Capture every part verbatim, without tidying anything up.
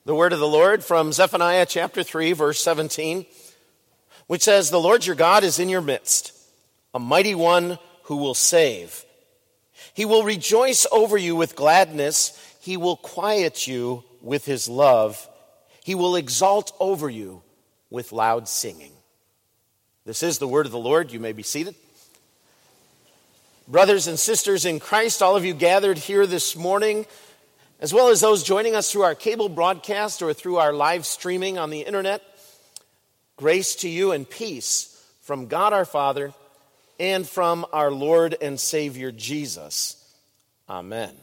The word of the Lord from Zephaniah chapter three, verse seventeen, which says, "The Lord your God is in your midst, a mighty one who will save. He will rejoice over you with gladness. He will quiet you with his love. He will exalt over you with loud singing." This is the word of the Lord. You may be seated. Brothers and sisters in Christ, all of you gathered here this morning, as well as those joining us through our cable broadcast or through our live streaming on the internet, grace to you and peace from God our Father and from our Lord and Savior Jesus. Amen.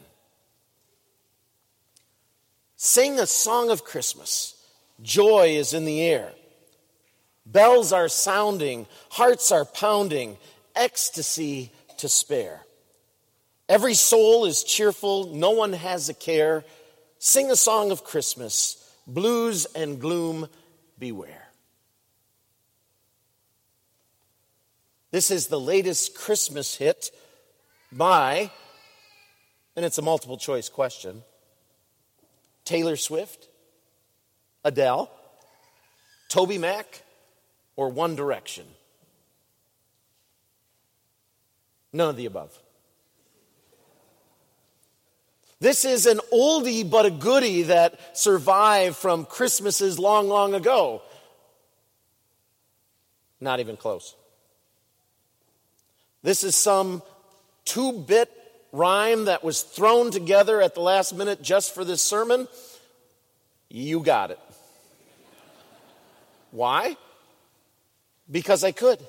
Sing a song of Christmas. Joy is in the air. Bells are sounding, hearts are pounding, ecstasy to spare. Every soul is cheerful, no one has a care. Sing a song of Christmas, blues and gloom beware. This is the latest Christmas hit by, and it's a multiple choice question, Taylor Swift, Adele, Toby Mac, or One Direction? None of the above. This is an oldie but a goodie that survived from Christmases long, long ago. Not even close. This is some two-bit rhyme that was thrown together at the last minute just for this sermon. You got it. Why? Because I could.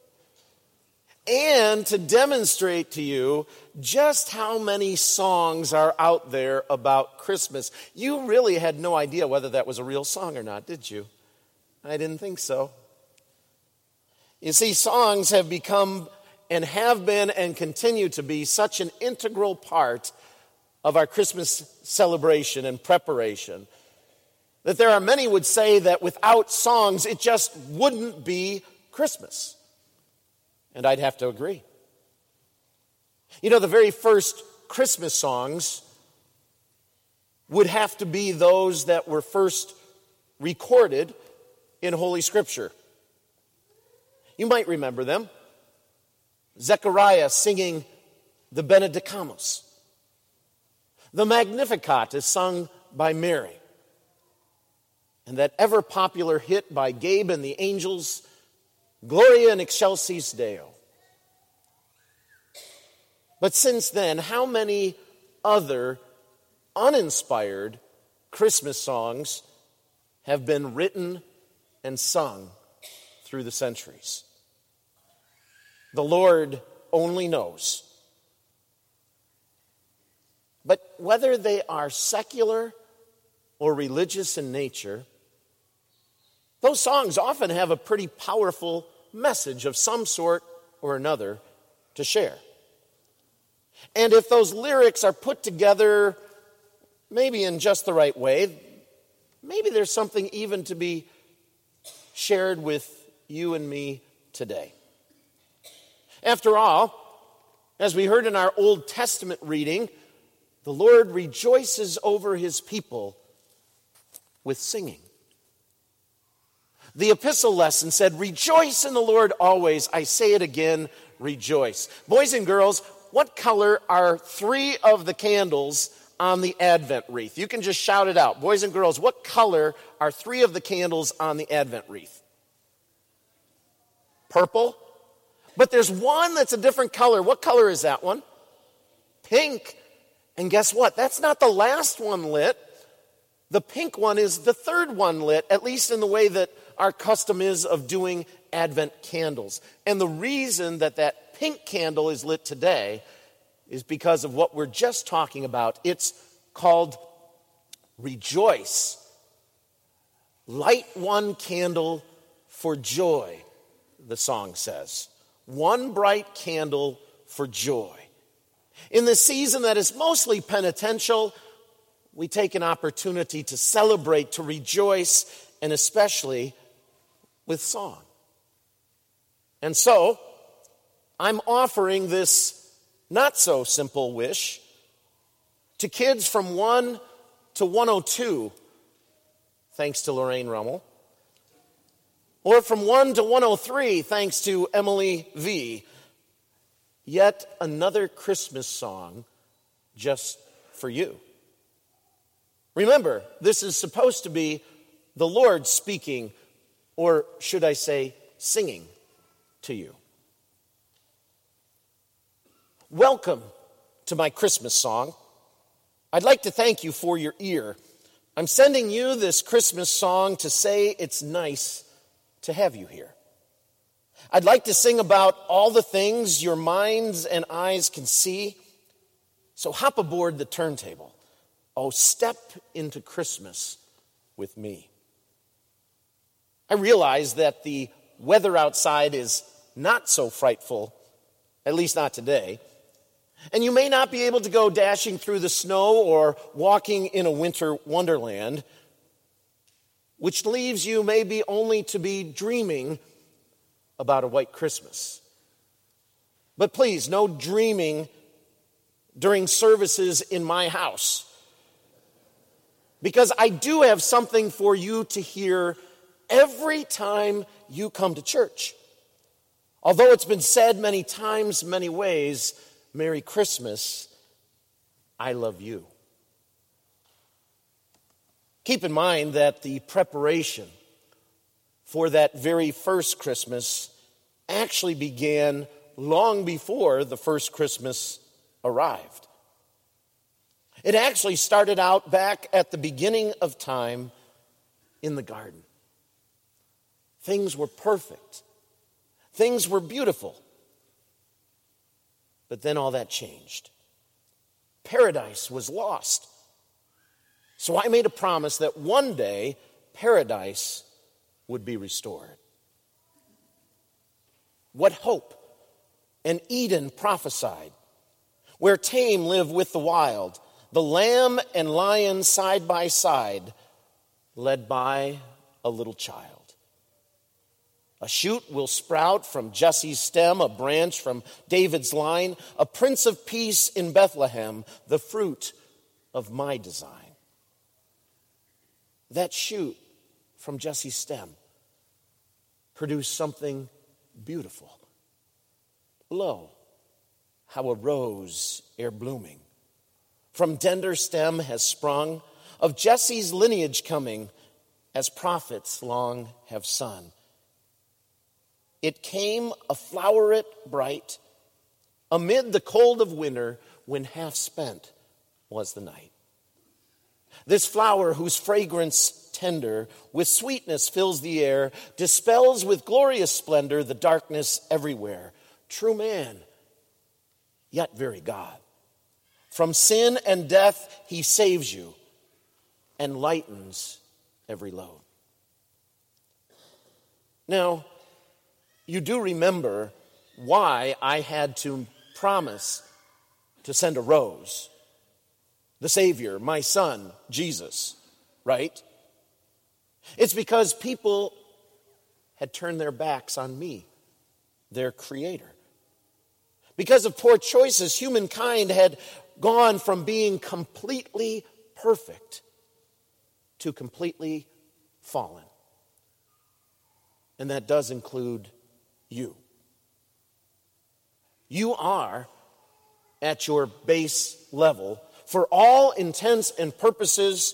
And to demonstrate to you just how many songs are out there about Christmas. You really had no idea whether that was a real song or not, did you? I didn't think so. You see, songs have become and have been and continue to be such an integral part of our Christmas celebration and preparation that there are many who would say that without songs it just wouldn't be Christmas. And I'd have to agree. You know, the very first Christmas songs would have to be those that were first recorded in Holy Scripture. You might remember them. Zechariah singing the Benedicamus. The Magnificat is sung by Mary. And that ever-popular hit by Gabe and the Angels, Gloria in Excelsis Deo. But since then, how many other uninspired Christmas songs have been written and sung through the centuries? The Lord only knows. But whether they are secular or religious in nature, those songs often have a pretty powerful message of some sort or another to share. And if those lyrics are put together maybe in just the right way, maybe there's something even to be shared with you and me today. After all, as we heard in our Old Testament reading, the Lord rejoices over his people with singing. The epistle lesson said, "Rejoice in the Lord always. I say it again, rejoice." Boys and girls, what color are three of the candles on the Advent wreath? You can just shout it out. Boys and girls, what color are three of the candles on the Advent wreath? Purple. But there's one that's a different color. What color is that one? Pink. And guess what? That's not the last one lit. The pink one is the third one lit, at least in the way that our custom is of doing Advent candles. And the reason that that pink candle is lit today is because of what we're just talking about. It's called Rejoice. Light one candle for joy, the song says. One bright candle for joy. In the season that is mostly penitential, we take an opportunity to celebrate, to rejoice, and especially with song. And so, I'm offering this not so simple wish to kids from one to one oh two thanks to Lorraine Rummel. Or from one to one oh three, thanks to Emily V. Yet another Christmas song just for you. Remember, this is supposed to be the Lord speaking, or should I say, singing to you. Welcome to my Christmas song. I'd like to thank you for your ear. I'm sending you this Christmas song to say it's nice to have you here. I'd like to sing about all the things your minds and eyes can see. So hop aboard the turntable. Oh, step into Christmas with me. I realize that the weather outside is not so frightful, at least not today. And you may not be able to go dashing through the snow or walking in a winter wonderland, which leaves you maybe only to be dreaming about a white Christmas. But please, no dreaming during services in my house, because I do have something for you to hear every time you come to church. Although it's been said many times, many ways, Merry Christmas, I love you. Keep in mind that the preparation for that very first Christmas actually began long before the first Christmas arrived. It actually started out back at the beginning of time in the garden. Things were perfect. Things were beautiful. But then all that changed. Paradise was lost. So I made a promise that one day paradise would be restored. What hope! And Eden prophesied, where tame live with the wild, the lamb and lion side by side, led by a little child. A shoot will sprout from Jesse's stem, a branch from David's line, a prince of peace in Bethlehem, the fruit of my design. That shoot from Jesse's stem produced something beautiful. Lo, how a rose ere blooming from tender stem has sprung, of Jesse's lineage coming, as prophets long have sung. It came a floweret bright, amid the cold of winter, when half spent was the night. This flower, whose fragrance tender with sweetness fills the air, dispels with glorious splendor the darkness everywhere. True man, yet very God. From sin and death he saves you and lightens every load. Now, you do remember why I had to promise to send a rose. The Savior, my son, Jesus, right? It's because people had turned their backs on me, their Creator. Because of poor choices, humankind had gone from being completely perfect to completely fallen. And that does include you. You are, at your base level, for all intents and purposes,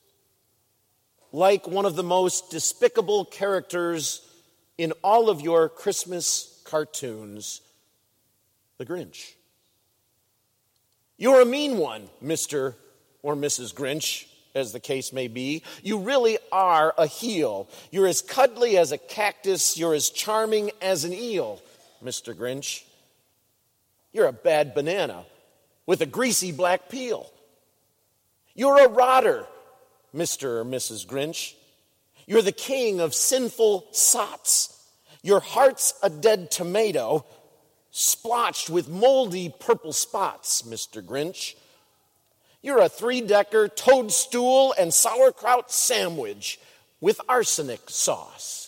like one of the most despicable characters in all of your Christmas cartoons, the Grinch. You're a mean one, Mister or Missus Grinch, as the case may be. You really are a heel. You're as cuddly as a cactus. You're as charming as an eel, Mister Grinch. You're a bad banana with a greasy black peel. You're a rotter, Mister or Missus Grinch. You're the king of sinful sots. Your heart's a dead tomato, splotched with moldy purple spots, Mister Grinch. You're a three-decker toadstool and sauerkraut sandwich with arsenic sauce.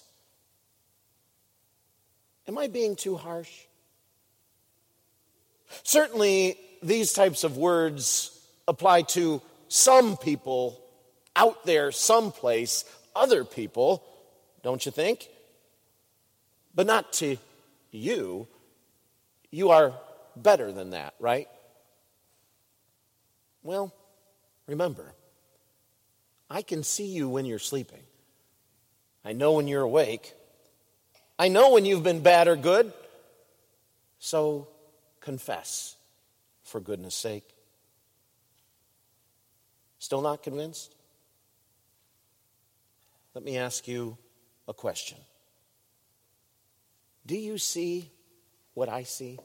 Am I being too harsh? Certainly, these types of words apply to some people out there someplace other people, don't you think? But not to you. You are better than that, right? Well, remember, I can see you when you're sleeping. I know when you're awake. I know when you've been bad or good. So confess, for goodness sake. Still not convinced? Let me ask you a question. Do you see what I see?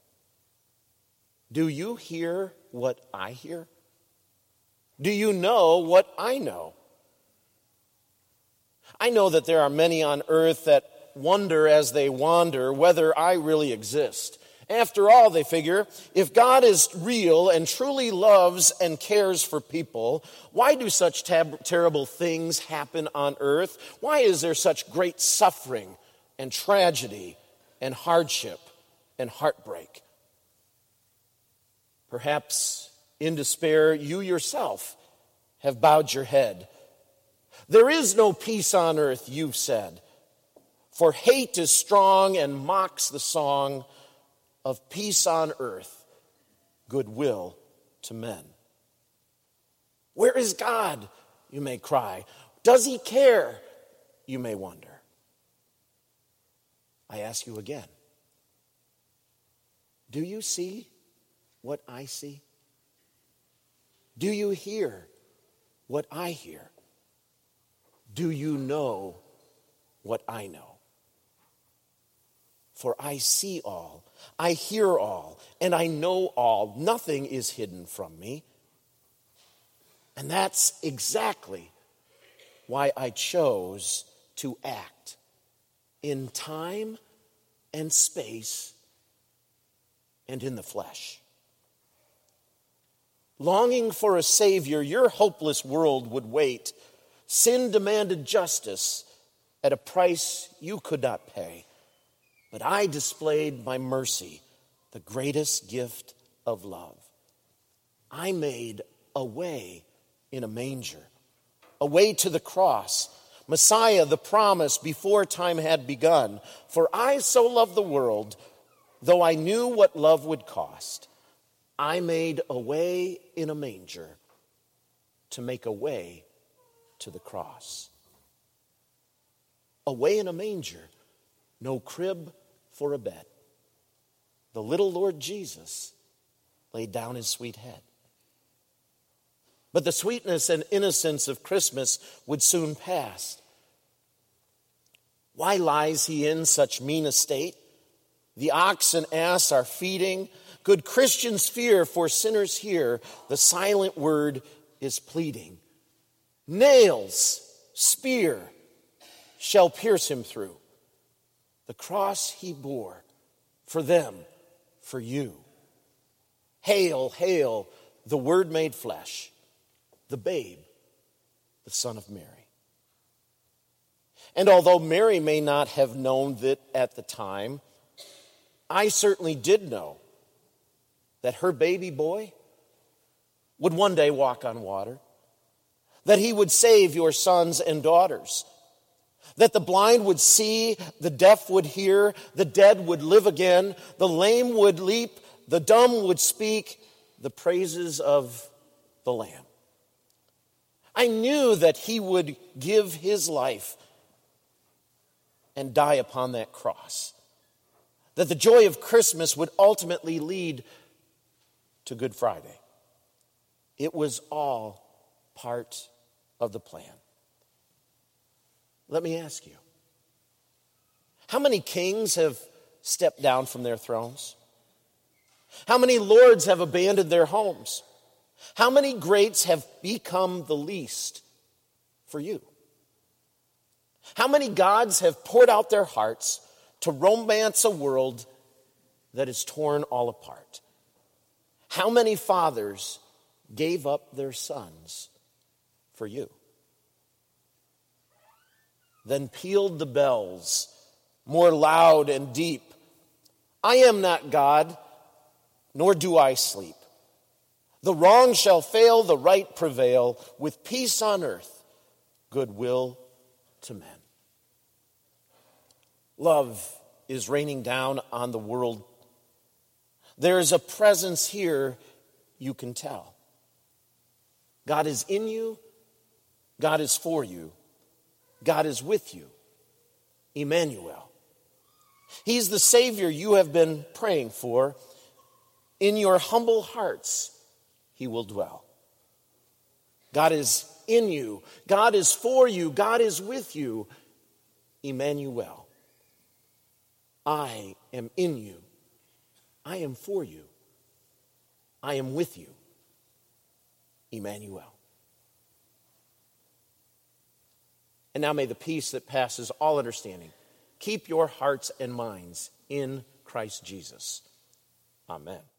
Do you hear what I hear? Do you know what I know? I know that there are many on earth that wonder as they wander whether I really exist. After all, they figure, if God is real and truly loves and cares for people, why do such tab- terrible things happen on earth? Why is there such great suffering and tragedy and hardship and heartbreak? Perhaps in despair, you yourself have bowed your head. There is no peace on earth, you've said, for hate is strong and mocks the song of peace on earth, goodwill to men. Where is God, you may cry. Does he care, you may wonder. I ask you again, do you see what I see? Do you hear what I hear? Do you know what I know? For I see all, I hear all, and I know all. Nothing is hidden from me. And that's exactly why I chose to act in time and space and in the flesh. Longing for a Savior, your hopeless world would wait. Sin demanded justice at a price you could not pay. But I displayed my mercy, the greatest gift of love. I made a way in a manger, a way to the cross, Messiah, the promise before time had begun. For I so loved the world, though I knew what love would cost. I made a way in a manger to make a way to the cross. A way in a manger, no crib for a bed. The little Lord Jesus laid down his sweet head. But the sweetness and innocence of Christmas would soon pass. Why lies he in such mean estate? The ox and ass are feeding. Good Christians fear, for sinners hear. The silent word is pleading. Nails, spear, shall pierce him through. The cross he bore for them, for you. Hail, hail, the Word made flesh, the babe, the Son of Mary. And although Mary may not have known that at the time, I certainly did know that her baby boy would one day walk on water, that he would save your sons and daughters, that the blind would see, the deaf would hear, the dead would live again, the lame would leap, the dumb would speak the praises of the Lamb. I knew that he would give his life and die upon that cross, that the joy of Christmas would ultimately lead to Good Friday. It was all part of the plan. Let me ask you, how many kings have stepped down from their thrones? How many lords have abandoned their homes? How many greats have become the least for you? How many gods have poured out their hearts to romance a world that is torn all apart? How many fathers gave up their sons for you? Then pealed the bells, more loud and deep. I am not God, nor do I sleep. The wrong shall fail, the right prevail, with peace on earth, goodwill to men. Love is raining down on the world. There is a presence here you can tell. God is in you. God is for you. God is with you. Emmanuel. He's the Savior you have been praying for. In your humble hearts, he will dwell. God is in you. God is for you. God is with you. Emmanuel. I am in you. I am for you. I am with you. Emmanuel. And now may the peace that passes all understanding keep your hearts and minds in Christ Jesus. Amen.